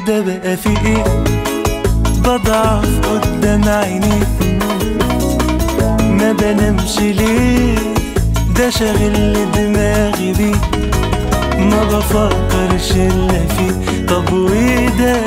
ده بقى في ايه؟ بضعف قدام عيني، ما بنامش ليه؟ ده شاغل دماغي بيه، ما بفكرش الا فيه. طب وده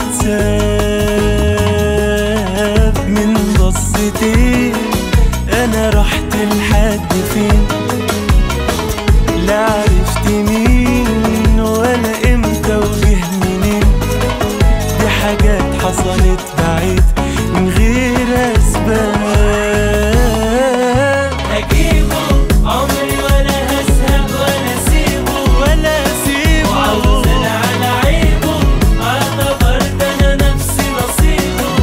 يتساب من بصتين؟ انا رحت لحد فين؟ لا عرفت مين ولا امتى وجه منين. دي حاجات حصلت بعيد من غير اسباب. هجيبه عمري ولا هزهق ولا اسيبه وعاوز انا على عيبه، اعتبرت انا نفسي نصيبه.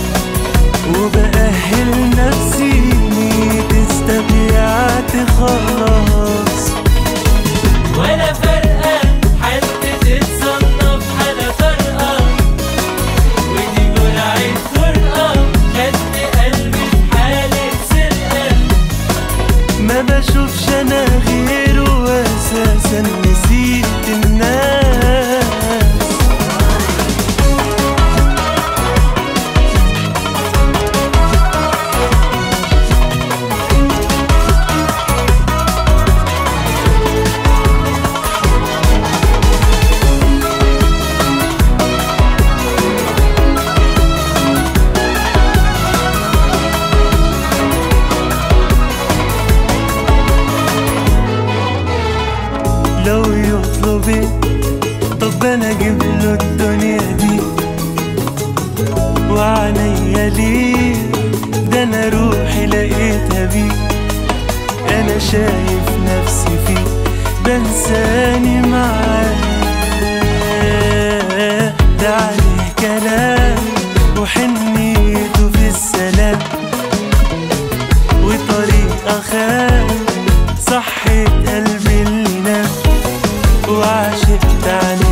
وبأهل نفسي ميت استبيعت خلاص، ولا فرقة حد تتصنف حالة فرقة، ودي جرعة فرقة خدت قلبي في حالة سرقة. ما بشوفش انا غيره واساسا نسيت الناس. لو يطلب طب انا اجيب له الدنيا دي وعينيا ليه، ده انا روحي لقيتها بيه. انا شايف نفسي فيه بنساني معاه، ده عليه كلام وحنيته في السلام، وطريقة خان صحت قلبي اللي نام، وعشقت عنه